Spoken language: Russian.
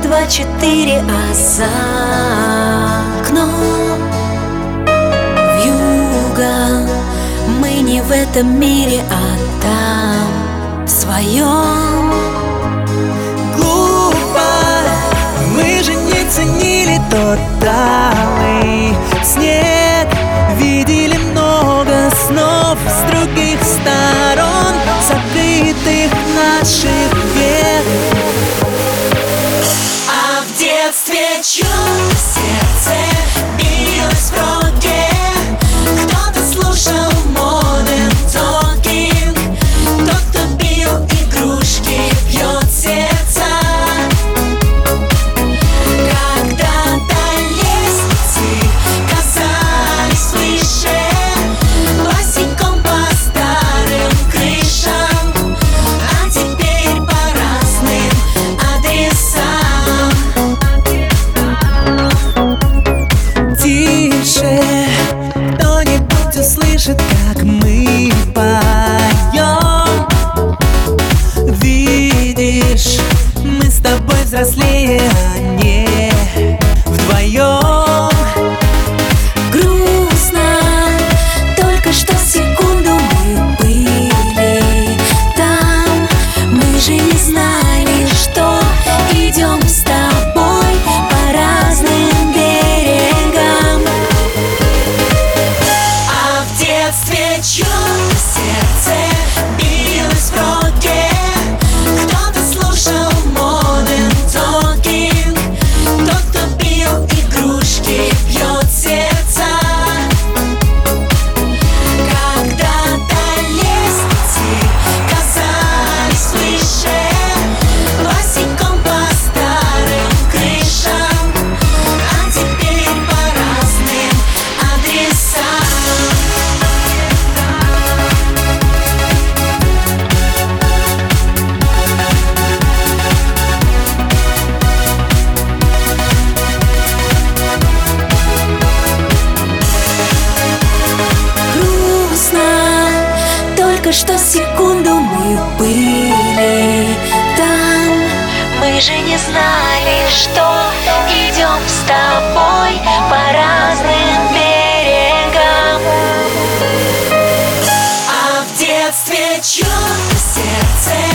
24, а за окном вьюга. Мы не в этом мире, а там, в своем. Глупо, мы же не ценили тот талый снег. Видели много снов с других сторон, закрытых наших век. А в детстве чудо сердце билось в роке. Кто-то слушал Modern Talking, тот, кто пил игрушки, пьет сердца. Когда-то лестницы казались выше, босиком по старым крышам, а теперь по разным адресам. Тише, кто-нибудь услышит, как мы поем. Видишь, мы с тобой взрослее, а не вдвоем. Грустно, только что секунду мы были там. Мы же не знали, что идем с тобой по разным берегам. А в детстве чудо сердце билось в роке. Кто-то слушал Modern Talking, тот, кто пил игрушки, пьет сердца. Когда-то лестницы казались выше, босиком по старым крышам, а теперь по разным адресам. Грустно, только что секунду мы были там. Мы же не знали, что идем с тобой по разным берегам. А в детстве чудо сердце